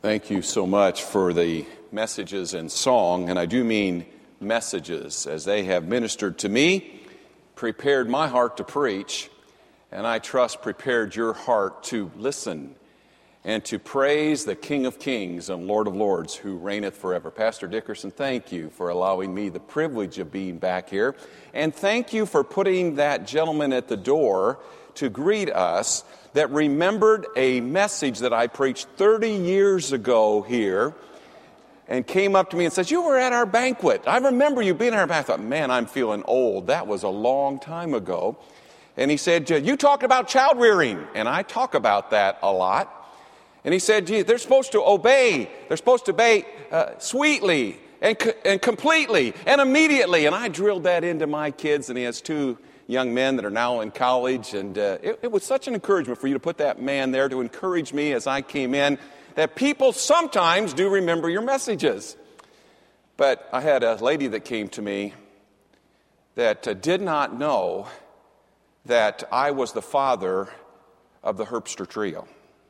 Thank you so much for the messages and song, and I do mean messages, as they have ministered to me, prepared my heart to preach, and I trust prepared your heart to listen and to praise the King of Kings and Lord of Lords who reigneth forever. Pastor Dickerson, thank you for allowing me the privilege of being back here, and thank you for putting that gentleman at the door to greet us that remembered a message that I preached 30 years ago here and came up to me and says, "You were at our banquet. I remember you being at our banquet." I thought, man, I'm feeling old. That was a long time ago. And he said, "You talked about child rearing." And I talk about that a lot. And he said, "Gee, they're supposed to obey. They're supposed to obey sweetly and completely and immediately." And I drilled that into my kids, and he has two young men that are now in college, and it was such an encouragement for you to put that man there to encourage me as I came in, that people sometimes do remember your messages. But I had a lady that came to me that did not know that I was the father of the Herbster Trio.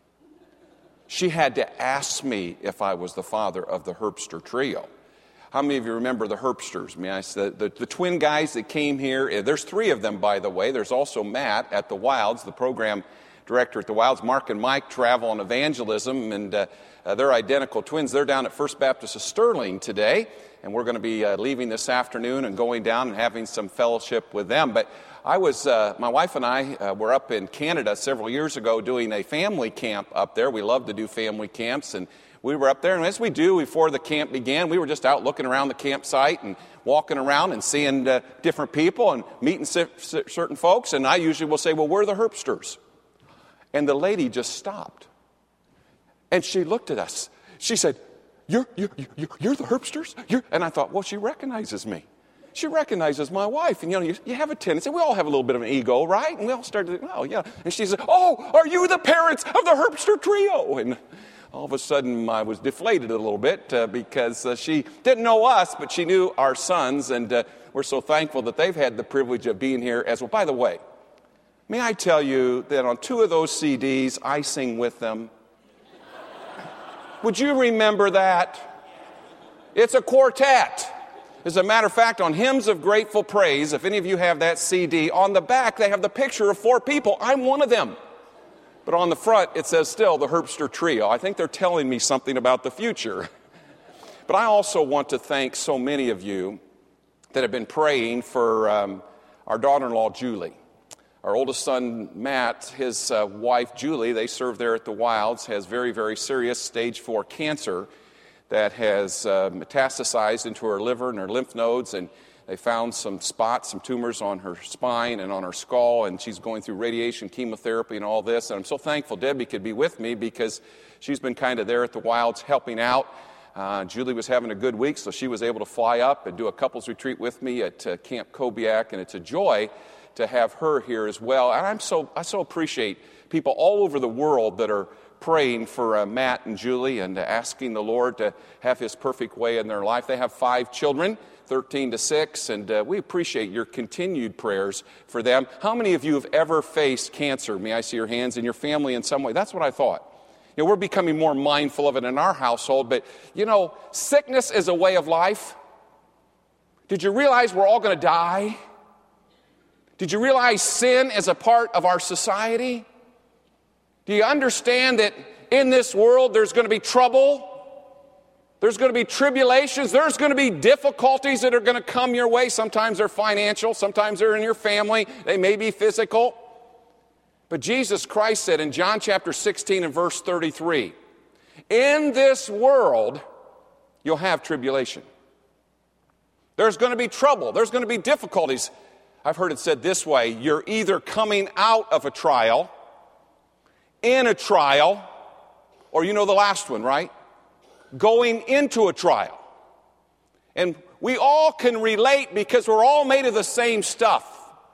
She had to ask me if I was the father of the Herbster Trio. How many of you remember the Herbsters? The twin guys that came here. There's three of them, by the way. There's also Matt at the Wilds, the program director at the Wilds. Mark and Mike travel on evangelism, and they're identical twins. They're down at First Baptist of Sterling today, and we're going to be leaving this afternoon and going down and having some fellowship with them. But my wife and I were up in Canada several years ago doing a family camp up there. We love to do family camps, and we were up there, and as we do before the camp began, we were just out looking around the campsite and walking around and seeing different people and meeting certain folks. And I usually will say, "Well, we're the Herbsters." And the lady just stopped. And she looked at us. She said, You're the Herbsters? And I thought, well, she recognizes me. She recognizes my wife. And, you have a tendency. We all have a little bit of an ego, right? And we all started to think, oh, yeah. And she said, "Oh, are you the parents of the Herbster Trio?" And all of a sudden, I was deflated a little bit because she didn't know us, but she knew our sons, and we're so thankful that they've had the privilege of being here as well. By the way, may I tell you that on 2 of those CDs, I sing with them? Would you remember that? It's a quartet. As a matter of fact, on Hymns of Grateful Praise, if any of you have that CD, on the back they have the picture of 4 people. I'm one of them. But on the front, it says still the Herbster Trio. I think they're telling me something about the future. But I also want to thank so many of you that have been praying for our daughter-in-law, Julie. Our oldest son, Matt, his wife, Julie, they serve there at the Wilds, has very, very serious stage 4 cancer that has metastasized into her liver and her lymph nodes, and they found some spots, some tumors on her spine and on her skull, and she's going through radiation, chemotherapy, and all this. And I'm so thankful Debbie could be with me because she's been kind of there at the Wilds helping out. Julie was having a good week, so she was able to fly up and do a couples retreat with me at Camp Kobiak, and it's a joy to have her here as well. And I so appreciate people all over the world that are praying for Matt and Julie and asking the Lord to have His perfect way in their life. They have 5 children, 13 to 6, and we appreciate your continued prayers for them. How many of you have ever faced cancer? May I see your hands? In your family in some way? That's what I thought. We're becoming more mindful of it in our household, but sickness is a way of life. Did you realize we're all going to die? Did you realize sin is a part of our society? Do you understand that in this world there's going to be trouble? There's going to be tribulations. There's going to be difficulties that are going to come your way. Sometimes they're financial. Sometimes they're in your family. They may be physical. But Jesus Christ said in John chapter 16 and verse 33, "In this world you'll have tribulation." There's going to be trouble. There's going to be difficulties. I've heard it said this way: you're either coming out of a trial, in a trial, or the last one, right? Going into a trial. And we all can relate because we're all made of the same stuff.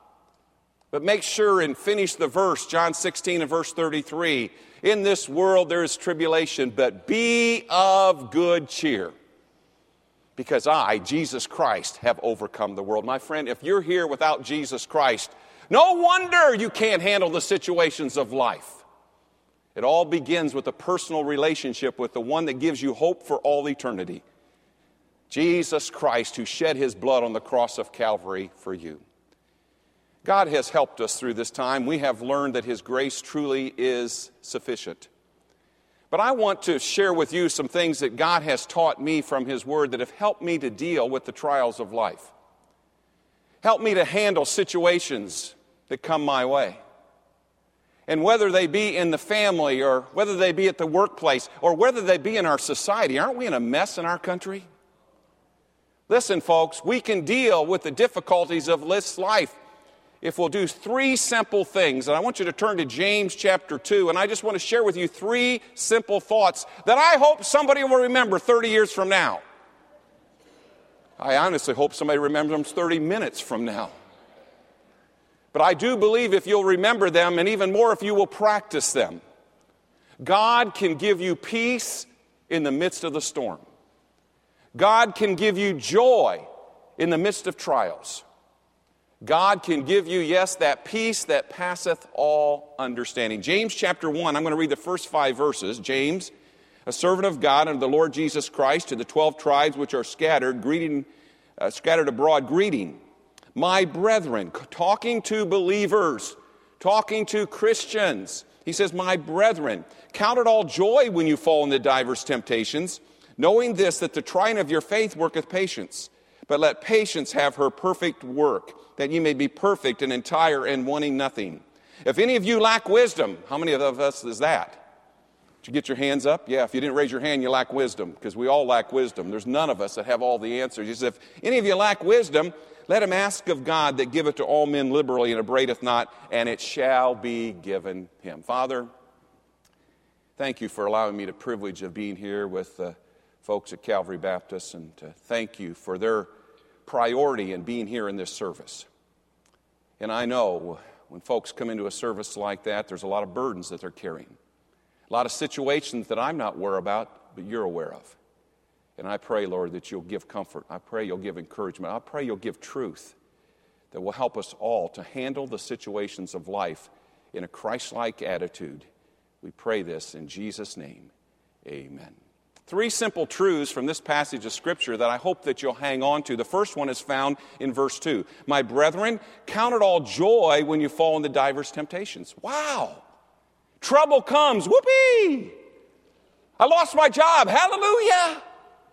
But make sure and finish the verse, John 16 and verse 33. "In this world there is tribulation, but be of good cheer, because I, Jesus Christ, have overcome the world." My friend, if you're here without Jesus Christ, no wonder you can't handle the situations of life. It all begins with a personal relationship with the one that gives you hope for all eternity. Jesus Christ, who shed his blood on the cross of Calvary for you. God has helped us through this time. We have learned that his grace truly is sufficient. But I want to share with you some things that God has taught me from his word that have helped me to deal with the trials of life. Help me to handle situations that come my way. And whether they be in the family or whether they be at the workplace or whether they be in our society, aren't we in a mess in our country? Listen, folks, we can deal with the difficulties of this life if we'll do three simple things. And I want you to turn to James chapter 2, and I just want to share with you three simple thoughts that I hope somebody will remember 30 years from now. I honestly hope somebody remembers them 30 minutes from now. But I do believe if you'll remember them, and even more if you will practice them, God can give you peace in the midst of the storm. God can give you joy in the midst of trials. God can give you, yes, that peace that passeth all understanding. James chapter 1, I'm going to read the first 5 verses. James, a servant of God and of the Lord Jesus Christ, to the 12 tribes which are scattered abroad, greeting. My brethren, talking to believers, talking to Christians. He says, my brethren, count it all joy when you fall into divers temptations, knowing this, that the trying of your faith worketh patience. But let patience have her perfect work, that ye may be perfect and entire and wanting nothing. If any of you lack wisdom, how many of us is that? Did you get your hands up? Yeah, if you didn't raise your hand, you lack wisdom, because we all lack wisdom. There's none of us that have all the answers. He says, if any of you lack wisdom, let him ask of God that giveth to all men liberally and upbraideth not, and it shall be given him. Father, thank you for allowing me the privilege of being here with the folks at Calvary Baptist, and thank you for their priority in being here in this service. And I know when folks come into a service like that, there's a lot of burdens that they're carrying. A lot of situations that I'm not aware about, but you're aware of. And I pray, Lord, that you'll give comfort. I pray you'll give encouragement. I pray you'll give truth that will help us all to handle the situations of life in a Christ-like attitude. We pray this in Jesus' name. Amen. 3 simple truths from this passage of Scripture that I hope that you'll hang on to. The first one is found in verse 2. My brethren, count it all joy when you fall into divers temptations. Wow! Trouble comes. Whoopee! I lost my job. Hallelujah!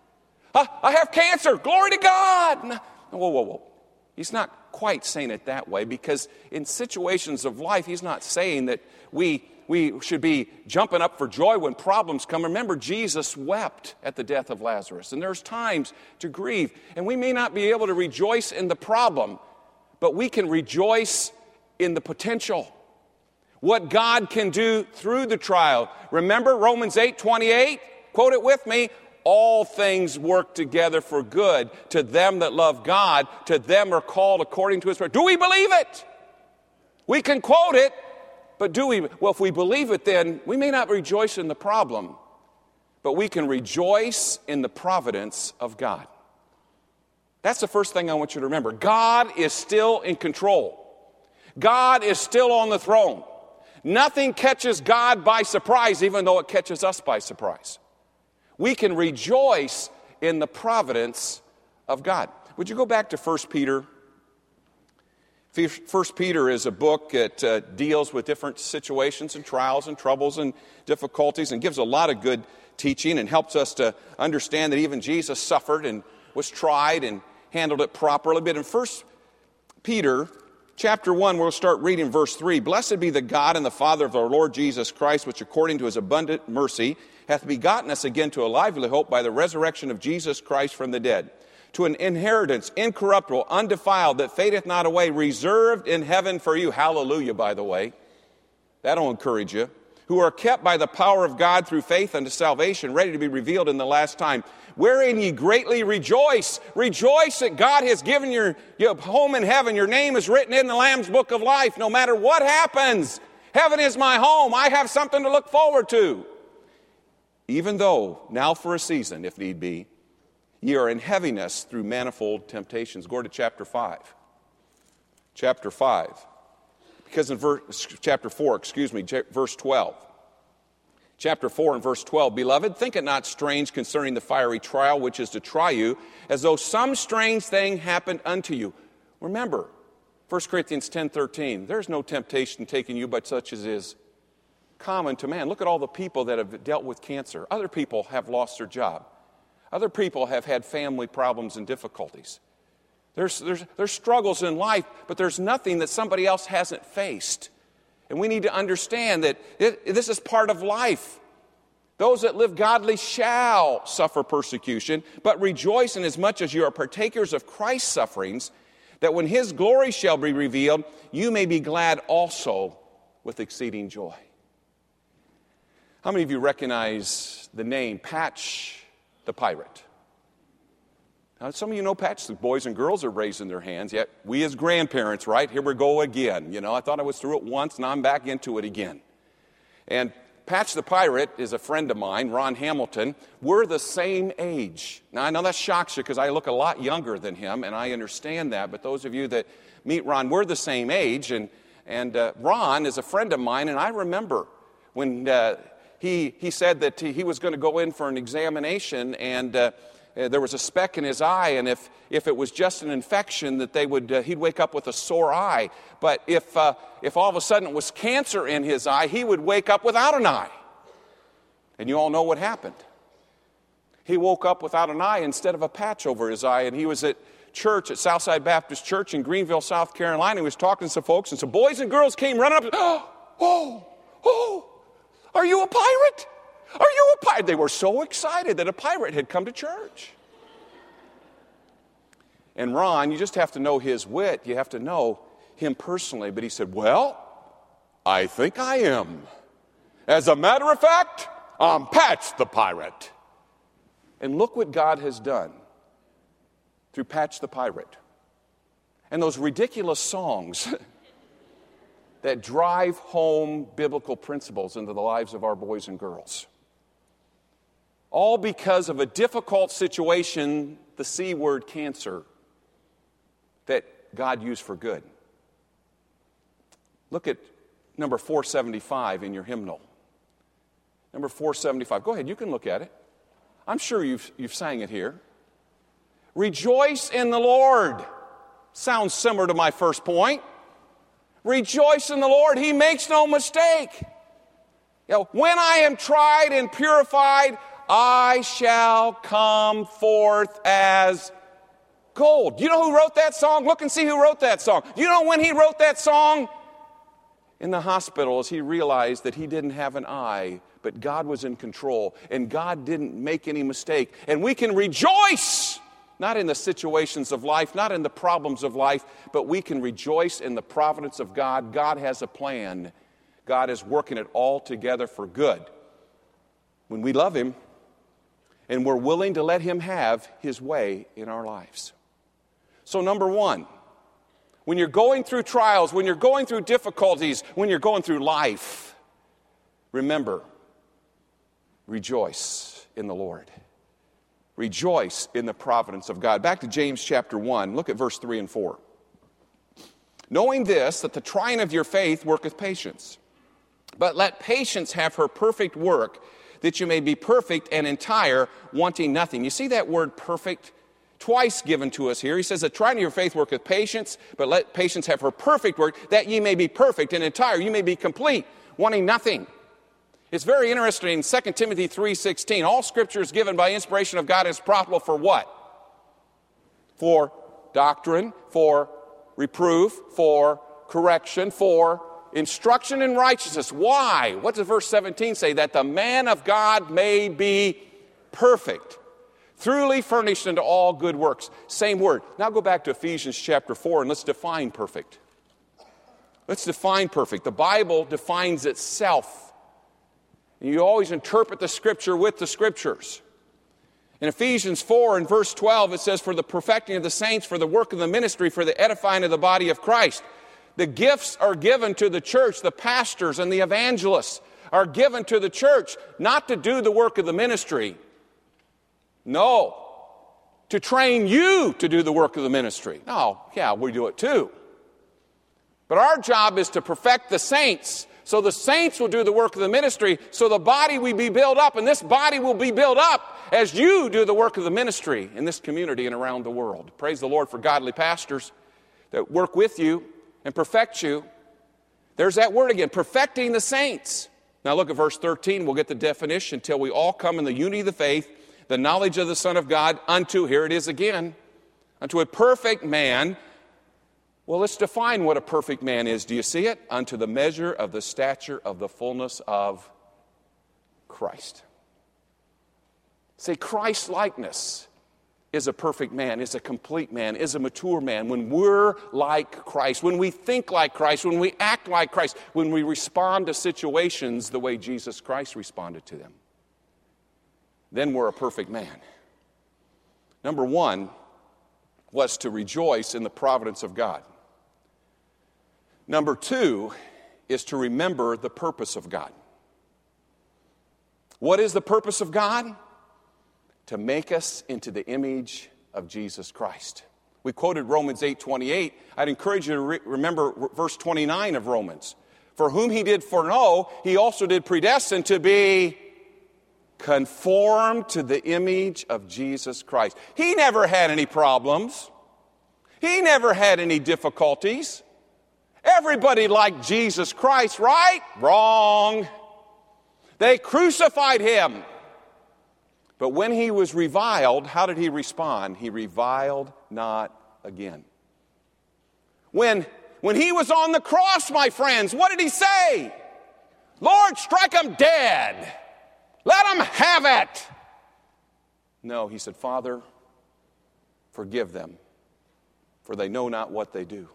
I have cancer. Glory to God. Whoa. He's not quite saying it that way, because in situations of life, he's not saying that we should be jumping up for joy when problems come. Remember, Jesus wept at the death of Lazarus, and there's times to grieve. And we may not be able to rejoice in the problem, but we can rejoice in the potential. What God can do through the trial. Remember Romans 8:28? Quote it with me. All things work together for good to them that love God, to them are called according to his word. Do we believe it? We can quote it, but do we? Well, if we believe it, then we may not rejoice in the problem, but we can rejoice in the providence of God. That's the first thing I want you to remember. God is still in control. God is still on the throne. Nothing catches God by surprise, even though it catches us by surprise. We can rejoice in the providence of God. Would you go back to 1 Peter? 1 Peter is a book that deals with different situations and trials and troubles and difficulties, and gives a lot of good teaching and helps us to understand that even Jesus suffered and was tried and handled it properly. But in 1 Peter chapter 1, we'll start reading verse 3. Blessed be the God and the Father of our Lord Jesus Christ, which according to his abundant mercy hath begotten us again to a lively hope by the resurrection of Jesus Christ from the dead, to an inheritance incorruptible, undefiled, that fadeth not away, reserved in heaven for you. Hallelujah, by the way. That'll encourage you. Who are kept by the power of God through faith unto salvation, ready to be revealed in the last time. Wherein ye greatly rejoice. Rejoice that God has given your home in heaven. Your name is written in the Lamb's book of life. No matter what happens, heaven is my home. I have something to look forward to. Even though, now for a season, if need be, ye are in heaviness through manifold temptations. Go to chapter 5. Chapter 5. Because in chapter 4, verse 12. Chapter 4 and verse 12, Beloved, think it not strange concerning the fiery trial which is to try you, as though some strange thing happened unto you. Remember, 1 Corinthians 10:13, there's no temptation taking you but such as is common to man. Look at all the people that have dealt with cancer. Other people have lost their job. Other people have had family problems and difficulties. There's struggles in life, but there's nothing that somebody else hasn't faced. And we need to understand that this is part of life. Those that live godly shall suffer persecution, but rejoice inasmuch as you are partakers of Christ's sufferings, that when his glory shall be revealed, you may be glad also with exceeding joy. How many of you recognize the name Patch the Pirate? Now, some of you know Patch. The boys and girls are raising their hands. Yet we as grandparents, right? Here we go again. You know, I thought I was through it once, now I'm back into it again. And Patch the Pirate is a friend of mine, Ron Hamilton. We're the same age. Now, I know that shocks you because I look a lot younger than him, and I understand that. But those of you that meet Ron, we're the same age. And Ron is a friend of mine, and I remember when he said that he was going to go in for an examination, and there was a speck in his eye, and if it was just an infection, that he'd wake up with a sore eye. But if all of a sudden it was cancer in his eye, he would wake up without an eye. And you all know what happened. He woke up without an eye instead of a patch over his eye, and he was at church at Southside Baptist Church in Greenville, South Carolina. He was talking to some folks, and some boys and girls came running up. Oh, are you a pirate? Are you a pirate? They were so excited that a pirate had come to church. And Ron, you just have to know his wit. You have to know him personally. But he said, well, I think I am. As a matter of fact, I'm Patch the Pirate. And look what God has done through Patch the Pirate. And those ridiculous songs that drive home biblical principles into the lives of our boys and girls. All because of a difficult situation, the C word, cancer, that God used for good. Look at number 475 in your hymnal. Number 475. Go ahead, you can look at it. I'm sure you've sang it here. Rejoice in the Lord. Sounds similar to my first point. Rejoice in the Lord. He makes no mistake. You know, when I am tried and purified, I shall come forth as gold. Do you know who wrote that song? Look and see who wrote that song. Do you know when he wrote that song? In the hospital, as he realized that he didn't have an eye, but God was in control, and God didn't make any mistake. And we can rejoice, not in the situations of life, not in the problems of life, but we can rejoice in the providence of God. God has a plan. God is working it all together for good. When we love him, and we're willing to let him have his way in our lives. So number one, when you're going through trials, when you're going through difficulties, when you're going through life, remember, rejoice in the Lord. Rejoice in the providence of God. Back to James chapter 1, look at verse 3 and 4. Knowing this, that the trying of your faith worketh patience. But let patience have her perfect work, that you may be perfect and entire, wanting nothing. You see that word perfect twice given to us here. He says, the trying of your faith worketh patience, but let patience have her perfect work, that ye may be perfect and entire, you may be complete, wanting nothing. It's very interesting in 2 Timothy 3:16. All scripture is given by inspiration of God and is profitable for what? For doctrine, for reproof, for correction, for instruction in righteousness. Why? What does verse 17 say? That the man of God may be perfect, truly furnished unto all good works. Same word. Now go back to Ephesians chapter 4 and let's define perfect. Let's define perfect. The Bible defines itself. You always interpret the Scripture with the Scriptures. In Ephesians 4 and verse 12 it says, for the perfecting of the saints, for the work of the ministry, for the edifying of the body of Christ. The gifts are given to the church. The pastors and the evangelists are given to the church, not to do the work of the ministry. No, to train you to do the work of the ministry. No, yeah, we do it too. But our job is to perfect the saints So the saints will do the work of the ministry, so the body will be built up, and this body will be built up as you do the work of the ministry in this community and around the world. Praise the Lord for godly pastors that work with you and perfect you. There's that word again, perfecting the saints. Now look at verse 13. We'll get the definition. Until we all come in the unity of the faith, the knowledge of the Son of God, unto, here it is again, unto a perfect man. Well, let's define what a perfect man is. Do you see it? Unto the measure of the stature of the fullness of Christ. See, Christ-likeness is a perfect man, is a complete man, is a mature man. When we're like Christ, when we think like Christ, when we act like Christ, when we respond to situations the way Jesus Christ responded to them, then we're a perfect man. Number one was to rejoice in the providence of God. Number two is to remember the purpose of God. What is the purpose of God? To make us into the image of Jesus Christ. We quoted Romans 8:28. I'd encourage you to remember verse 29 of Romans. For whom he did foreknow, he also did predestine to be conformed to the image of Jesus Christ. He never had any problems. He never had any difficulties. Everybody liked Jesus Christ, right? Wrong. They crucified him. But when he was reviled, how did he respond? He reviled not again. When he was on the cross, my friends, what did he say? Lord, strike them dead. Let them have it. No, he said, Father, forgive them, for they know not what they do.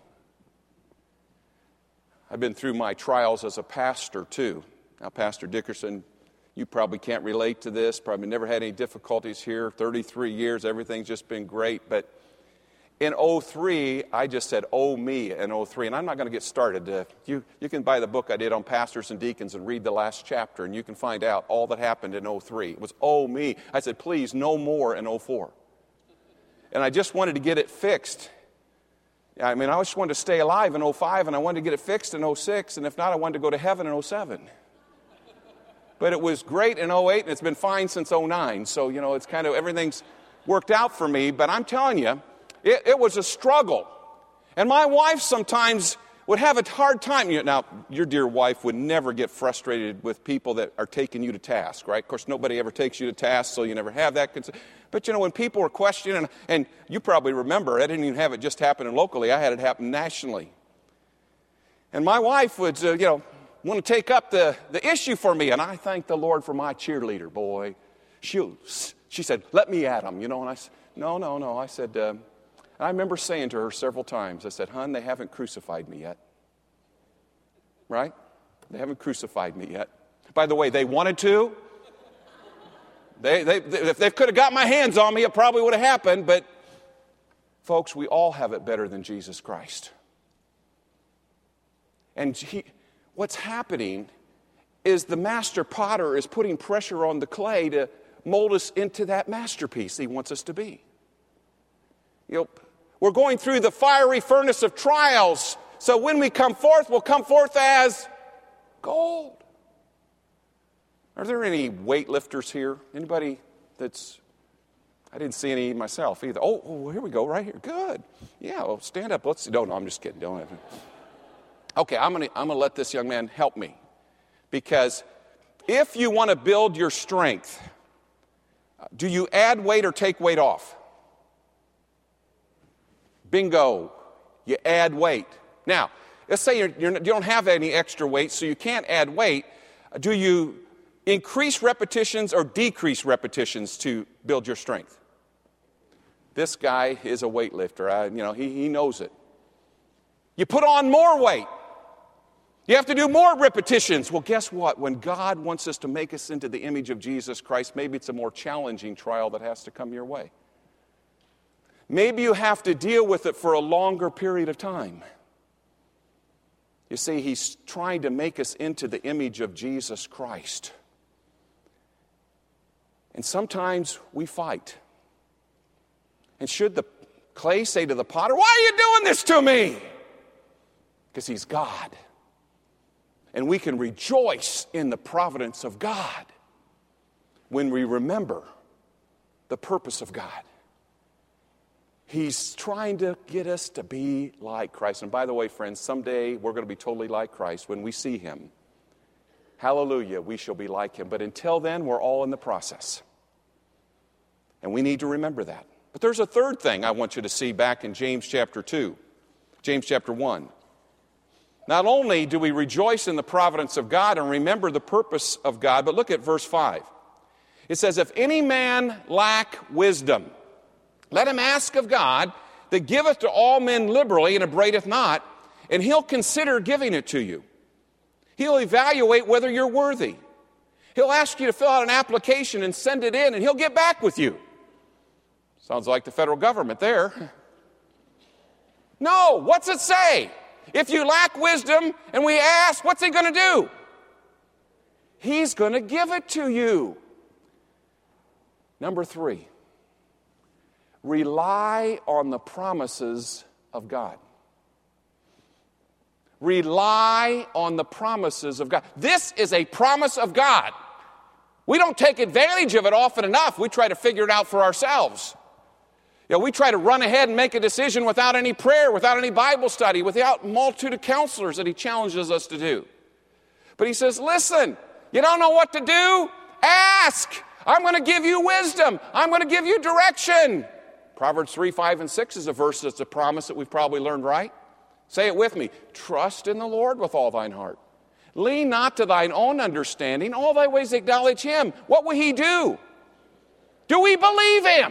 I've been through my trials as a pastor, too. Now, Pastor Dickerson, you probably can't relate to this, probably never had any difficulties here, 33 years, everything's just been great. But in 2003, I just said, oh me, in 2003, and I'm not going to get started. You can buy the book I did on pastors and deacons and read the last chapter, and you can find out all that happened in 2003. It was, oh me. I said, please, no more in 2004. And I just wanted to get it fixed. I mean, I just wanted to stay alive in 2005, and I wanted to get it fixed in 2006, and if not, I wanted to go to heaven in 2007. But it was great in 2008, and it's been fine since 2009. So, it's kind of, everything's worked out for me. But I'm telling you, it was a struggle. And my wife sometimes would have a hard time. Now, your dear wife would never get frustrated with people that are taking you to task, right? Of course, nobody ever takes you to task, so you never have that concern. But, when people were questioning, and you probably remember, I didn't even have it just happen locally. I had it happen nationally. And my wife would, want to take up the issue for me. And I thank the Lord for my cheerleader, boy. She said, let me at him, and I said, no. I said, I remember saying to her several times, I said, hon, they haven't crucified me yet. Right? They haven't crucified me yet. By the way, they wanted to. If they could have got my hands on me, it probably would have happened. But, folks, we all have it better than Jesus Christ. And what's happening is the master potter is putting pressure on the clay to mold us into that masterpiece he wants us to be. We're going through the fiery furnace of trials, so when we come forth, we'll come forth as gold. Are there any weightlifters here? Anybody I didn't see any myself either. Oh, here we go, right here. Good. Yeah, well, stand up. No, I'm just kidding. Don't have to. Okay, I'm gonna let this young man help me. Because if you want to build your strength, do you add weight or take weight off? Bingo. You add weight. Now, let's say you don't have any extra weight, so you can't add weight. Do you increase repetitions or decrease repetitions to build your strength? This guy is a weightlifter. He knows it. You put on more weight. You have to do more repetitions. Well, guess what? When God wants us to make us into the image of Jesus Christ, maybe it's a more challenging trial that has to come your way. Maybe you have to deal with it for a longer period of time. You see, he's trying to make us into the image of Jesus Christ. And sometimes we fight. And should the clay say to the potter, why are you doing this to me? Because he's God. And we can rejoice in the providence of God when we remember the purpose of God. He's trying to get us to be like Christ. And by the way, friends, someday we're going to be totally like Christ when we see Him. Hallelujah, we shall be like Him. But until then, we're all in the process. And we need to remember that. But there's a third thing I want you to see back in James chapter 2, James chapter 1. Not only do we rejoice in the providence of God and remember the purpose of God, but look at verse 5. It says, if any man lack wisdom, let him ask of God, that giveth to all men liberally and upbraideth not, and He'll consider giving it to you. He'll evaluate whether you're worthy. He'll ask you to fill out an application and send it in, and He'll get back with you. Sounds like the federal government there. No, what's it say? If you lack wisdom and we ask, what's He going to do? He's going to give it to you. Number 3, rely on the promises of God. Rely on the promises of God. This is a promise of God. We don't take advantage of it often enough. We try to figure it out for ourselves. We try to run ahead and make a decision without any prayer, without any Bible study, without a multitude of counselors that He challenges us to do. But He says, listen, you don't know what to do? Ask. I'm going to give you wisdom. I'm going to give you direction. Proverbs 3, 5, and 6 is a verse that's a promise that we've probably learned right. Say it with me. Trust in the Lord with all thine heart. Lean not to thine own understanding. All thy ways acknowledge Him. What will He do? Do we believe Him?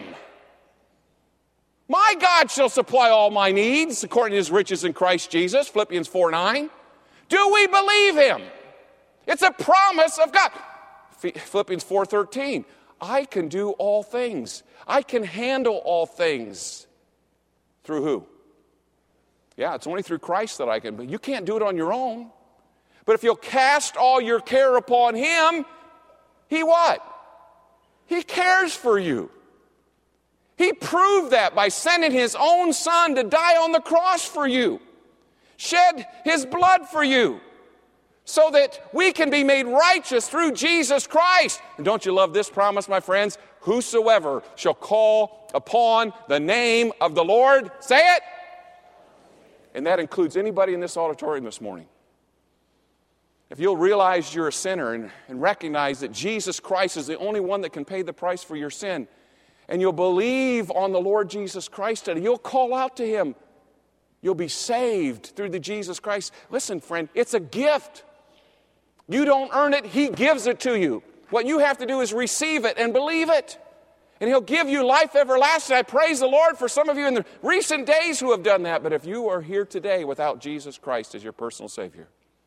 My God shall supply all my needs according to His riches in Christ Jesus, Philippians 4, 9. Do we believe Him? It's a promise of God. Philippians 4, 13. I can do all things. I can handle all things. Through who? Yeah, it's only through Christ that I can. But you can't do it on your own. But if you'll cast all your care upon Him, He what? He cares for you. He proved that by sending His own Son to die on the cross for you. Shed His blood for you. So that we can be made righteous through Jesus Christ. And don't you love this promise, my friends? Whosoever shall call upon the name of the Lord, say it. And that includes anybody in this auditorium this morning. If you'll realize you're a sinner and recognize that Jesus Christ is the only one that can pay the price for your sin, and you'll believe on the Lord Jesus Christ and you'll call out to Him, you'll be saved through the Jesus Christ. Listen, friend, it's a gift. You don't earn it, He gives it to you. What you have to do is receive it and believe it. And He'll give you life everlasting. I praise the Lord for some of you in the recent days who have done that. But if you are here today without Jesus Christ as your personal Savior,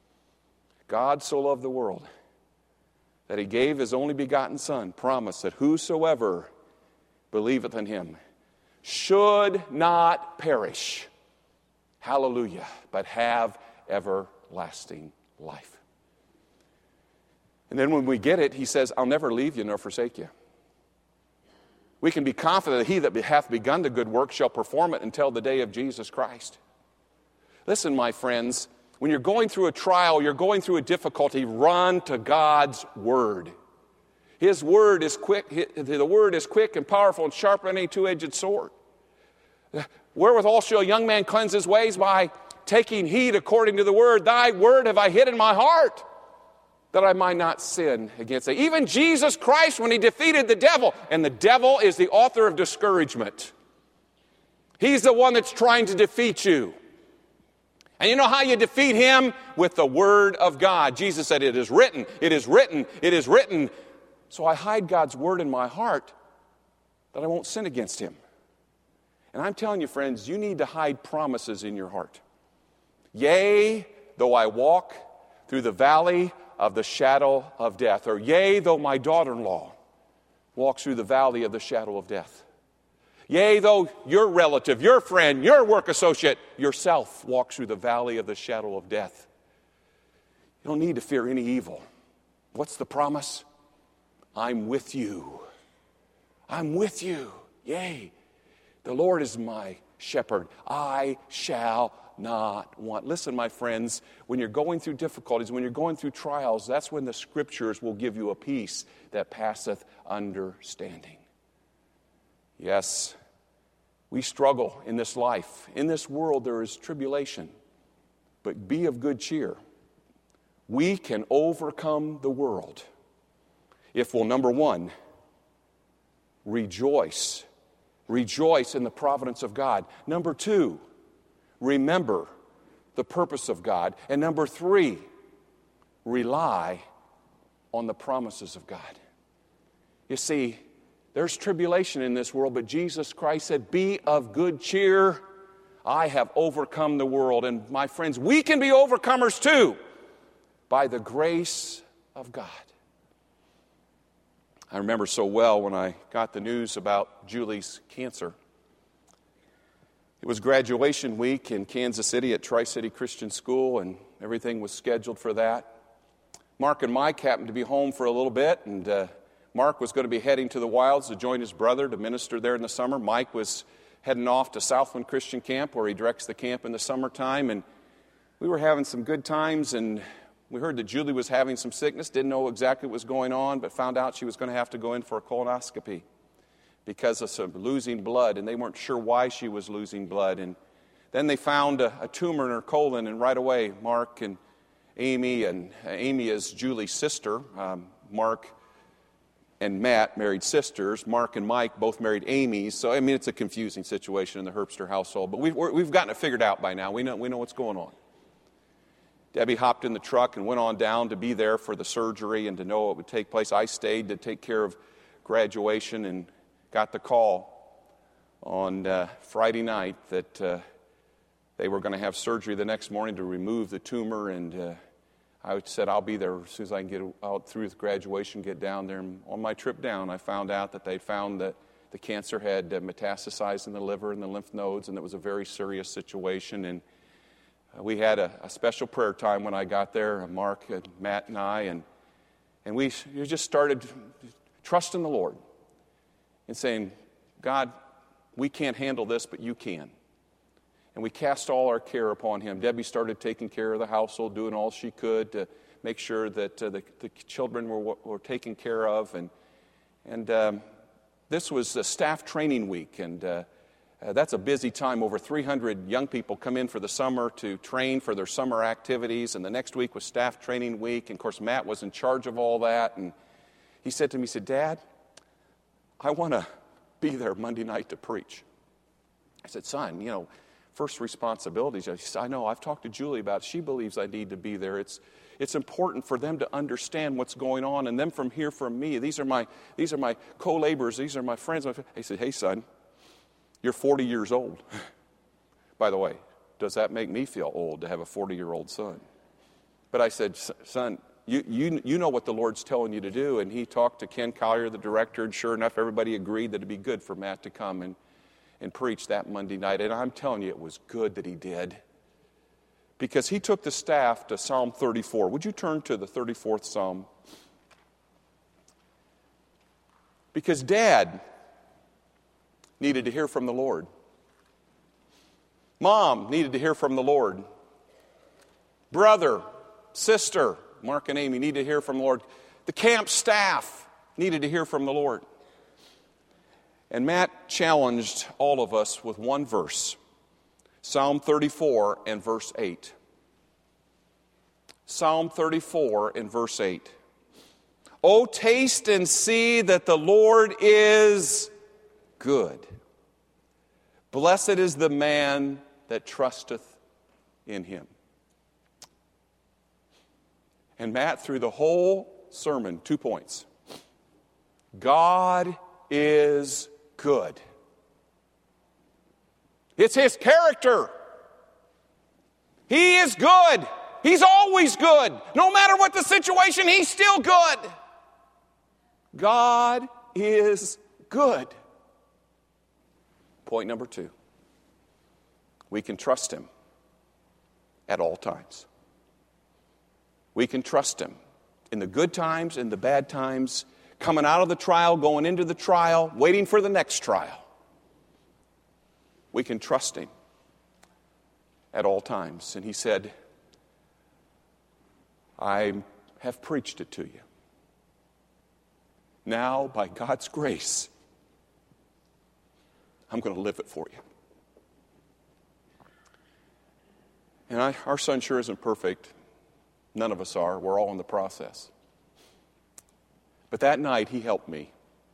God so loved the world that He gave His only begotten Son, promised that whosoever believeth in Him should not perish, hallelujah, but have everlasting life. And then when we get it, He says, I'll never leave you nor forsake you. We can be confident that He that hath begun the good work shall perform it until the day of Jesus Christ. Listen, my friends, when you're going through a trial, you're going through a difficulty, run to God's Word. His Word is quick. The Word is quick and powerful and sharper than any two-edged sword. Wherewithal shall a young man cleanse his ways? By taking heed according to the Word. Thy Word have I hid in my heart, that I might not sin against thee. Even Jesus Christ, when He defeated the devil, and the devil is the author of discouragement. He's the one that's trying to defeat you. And you know how you defeat him? With the Word of God. Jesus said, it is written, it is written, it is written. So I hide God's Word in my heart that I won't sin against Him. And I'm telling you, friends, you need to hide promises in your heart. Yea, though I walk through the valley of the shadow of death. Or, yea, though my daughter-in-law walks through the valley of the shadow of death. Yea, though your relative, your friend, your work associate, yourself walks through the valley of the shadow of death. You don't need to fear any evil. What's the promise? I'm with you. I'm with you. Yea, the Lord is my shepherd. I shall not want. Listen, my friends, when you're going through difficulties, when you're going through trials, that's when the Scriptures will give you a peace that passeth understanding. Yes, we struggle in this life. In this world, there is tribulation. But be of good cheer. We can overcome the world if we'll, number one, rejoice. Rejoice in the providence of God. Number two, remember the purpose of God. And number three, rely on the promises of God. You see, there's tribulation in this world, but Jesus Christ said, be of good cheer. I have overcome the world. And my friends, we can be overcomers too by the grace of God. I remember so well when I got the news about Julie's cancer. It was graduation week in Kansas City at Tri-City Christian School, and everything was scheduled for that. Mark and Mike happened to be home for a little bit, and Mark was going to be heading to the wilds to join his brother to minister there in the summer. Mike was heading off to Southland Christian Camp, where he directs the camp in the summertime, and we were having some good times, and we heard that Julie was having some sickness, didn't know exactly what was going on, but found out she was going to have to go in for a colonoscopy because of some losing blood, and they weren't sure why she was losing blood. And then they found a tumor in her colon, and right away, Mark and Amy is Julie's sister. Mark and Matt married sisters. Mark and Mike both married Amy's. So, I mean, it's a confusing situation in the Herbster household, but we've gotten it figured out by now. We know what's going on. Debbie hopped in the truck and went on down to be there for the surgery and to know what would take place. I stayed to take care of graduation and got the call on Friday night that they were going to have surgery the next morning to remove the tumor. And I said, I'll be there as soon as I can get out through graduation, get down there. And on my trip down, I found out that they found that the cancer had metastasized in the liver and the lymph nodes, and it was a very serious situation. And we had a special prayer time when I got there, Mark and Matt and I, and we just started trusting the Lord and saying, God, we can't handle this, but you can. And we cast all our care upon him. Debbie started taking care of the household, doing all she could to make sure that the children were taken care of. And this was a staff training week, and that's a busy time. Over 300 young people come in for the summer to train for their summer activities, and the next week was staff training week. And of course, Matt was in charge of all that, and he said to me, he said, Dad, I want to be there Monday night to preach. I said, son, first responsibilities. He said, I know, I've talked to Julie about it. She believes I need to be there. It's important for them to understand what's going on, and them from hear from me. These are my co-laborers. These are my friends. He said, hey, son, you're 40 years old. By the way, does that make me feel old to have a 40-year-old son? But I said, son, you know what the Lord's telling you to do. And he talked to Ken Collier, the director, and sure enough, everybody agreed that it'd be good for Matt to come and preach that Monday night. And I'm telling you, it was good that he did. Because he took the staff to Psalm 34. Would you turn to the 34th Psalm? Because Dad needed to hear from the Lord. Mom needed to hear from the Lord. Brother, sister, Mark and Amy needed to hear from the Lord. The camp staff needed to hear from the Lord. And Matt challenged all of us with one verse. Psalm 34 and verse 8. Psalm 34 and verse 8. Oh, taste and see that the Lord is good. Blessed is the man that trusteth in him. And Matt, through the whole sermon, 2 points. God is good. It's his character. He is good. He's always good. No matter what the situation, he's still good. God is good. Point number 2. We can trust him at all times. We can trust him in the good times, in the bad times, coming out of the trial, going into the trial, waiting for the next trial. We can trust him. at all times. And he said, I have preached it to you. Now, by God's grace, I'm going to live it for you. And our son sure isn't perfect. None of us are. We're all in the process. But that night, he helped me.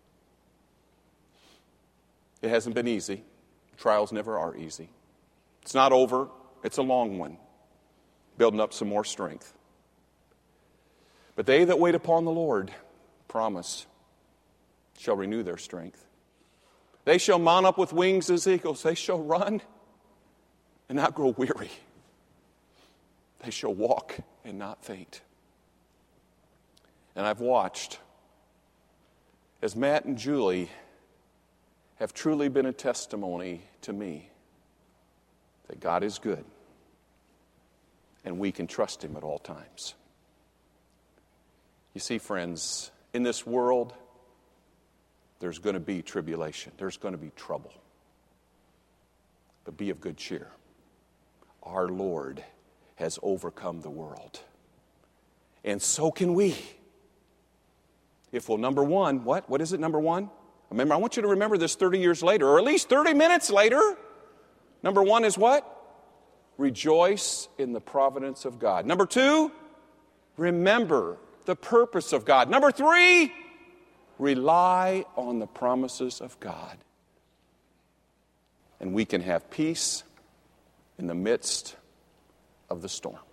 It hasn't been easy. Trials never are easy. It's not over. It's a long one. Building up some more strength. But they that wait upon the Lord, promise, shall renew their strength. They shall mount up with wings as eagles. They shall run and not grow weary. They shall walk and not faint. And I've watched as Matt and Julie have truly been a testimony to me that God is good and we can trust Him at all times. You see, friends, in this world, there's going to be tribulation. There's going to be trouble. But be of good cheer. Our Lord has overcome the world. And so can we. If we'll, number one, what is it, number one? Remember, I want you to remember this 30 years later, or at least 30 minutes later. Number one is what? Rejoice in the providence of God. Number two, remember the purpose of God. Number three, rely on the promises of God. And we can have peace in the midst of the storm.